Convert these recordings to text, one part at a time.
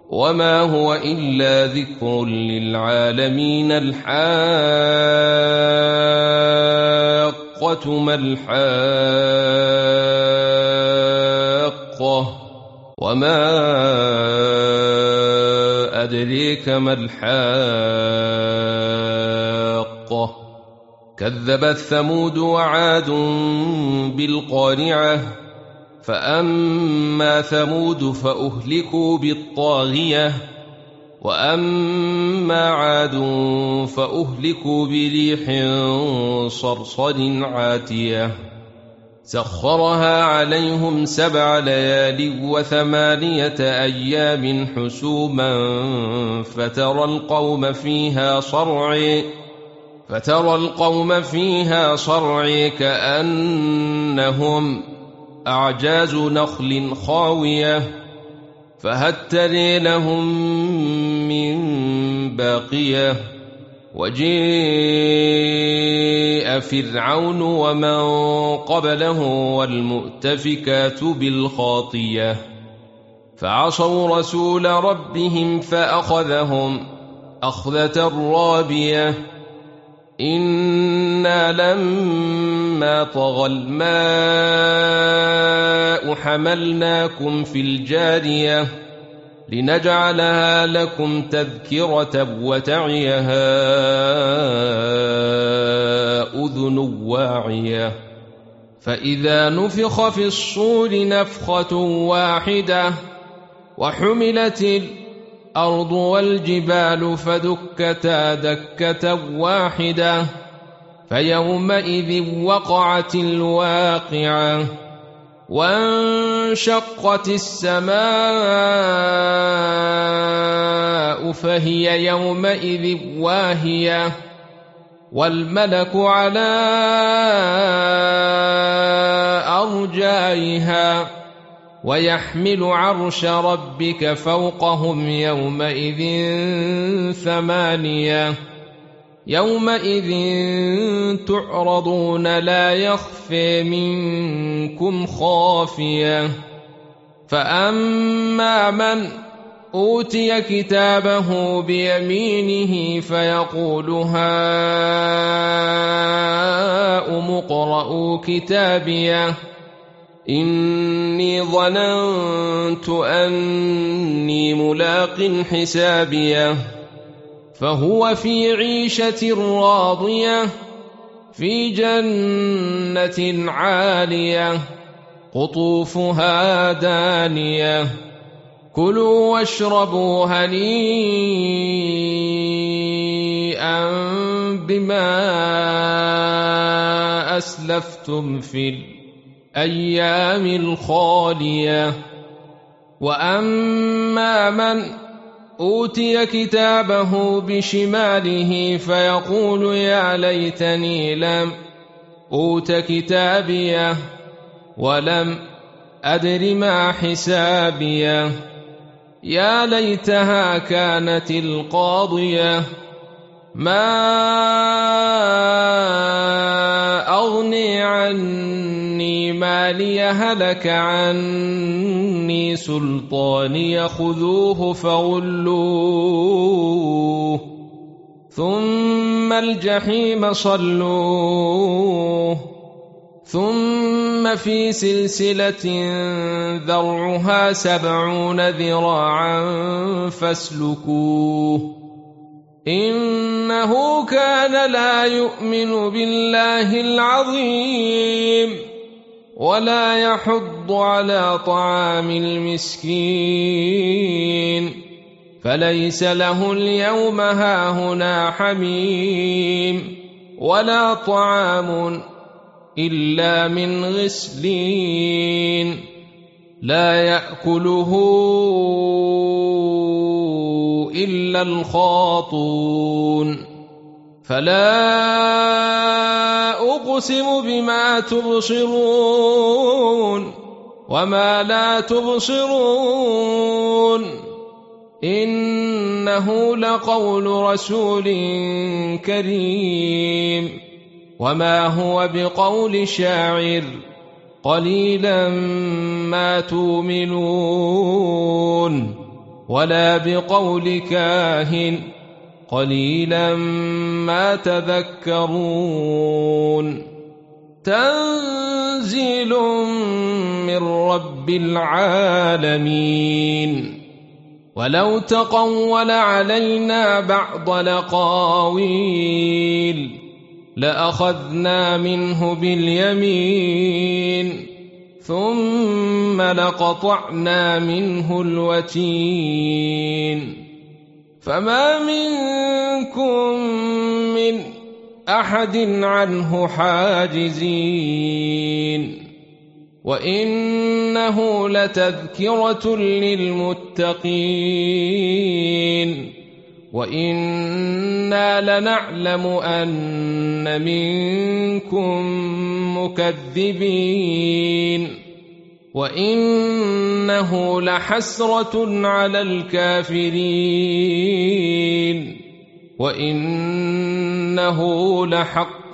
وما هو إلا ذكر للعالمين. الحاقة ما الحاقة وما أدريك ما الحاقة كذبت ثمود وعاد بالقارعة فأما ثمود فأهلكوا بالطاغية وأما عاد فأهلكوا بريح صرصر عاتية سخرها عليهم 7 ليال و8 أيام حسوما فترى القوم فيها صرعي كأنهم أعجاز نخل خاوية فهل ترى لهم من باقية وجيء فرعون ومن قبله والمؤتفكات بالخاطية فعصوا رسول ربهم فأخذهم أخذة رابية إنا لما طغى الماء حملناكم في الجارية لنجعلها لكم تذكرة وتعيها أذن واعية فإذا نفخ في الصور نفخة واحدة وحملت الأرض والجبال فدكتا دكة واحدة فيومئذ وقعت الواقعة وانشقت السماء فهي يومئذ واهية والملك على أرجائها ويحمل عرش ربك فوقهم يومئذ 8 يومئذ تعرضون لا يخفى منكم خافية فأما من أوتي كتابه بيمينه فيقول هاؤم اقرءوا كتابيه إني ظننت أني ملاق حسابيه فهو في عيشة راضية في جنة عالية قطوفها دانية كلوا واشربوا هنيئا بما أسلفتم في الأيام الخالية وأما من أوتي كتابه بشماله فيقول يا ليتني لم أوت كتابيه ولم أدر ما حسابيه يا ليتها كانت القاضية ما أغني عني مالي هلك عني سلطاني خذوه فغلوه ثم الجحيم صلوه ثم في سلسلة ذرعها 70 ذراعا فاسلكوه إنه كان لا يؤمن بالله العظيم ولا يحض على طعام المسكين فليس له اليوم هاهنا حميم ولا طعام إلا من غسلين لا يأكله إلا الخاطون فلا أقسم بما تبصرون وما لا تبصرون إنه لقول رسول كريم وما هو بقول شاعر قليلا ما تؤمنون ولا بقول كاهن قليلا ما تذكرون تنزيل من رب العالمين ولو تقول علينا بعض الأقاويل لأخذنا منه باليمين ثم لقطعنا منه الوتين فما منكم من أحد عنه حاجزين وإنه لتذكرة للمتقين وإنا لنعلم أن منكم مكذبين وإنه لحسرة على الكافرين وإنه لحق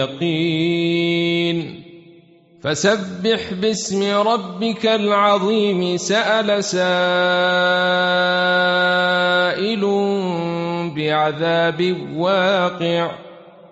اليقين فسبح باسم ربك العظيم سأل سائل بعذاب واقع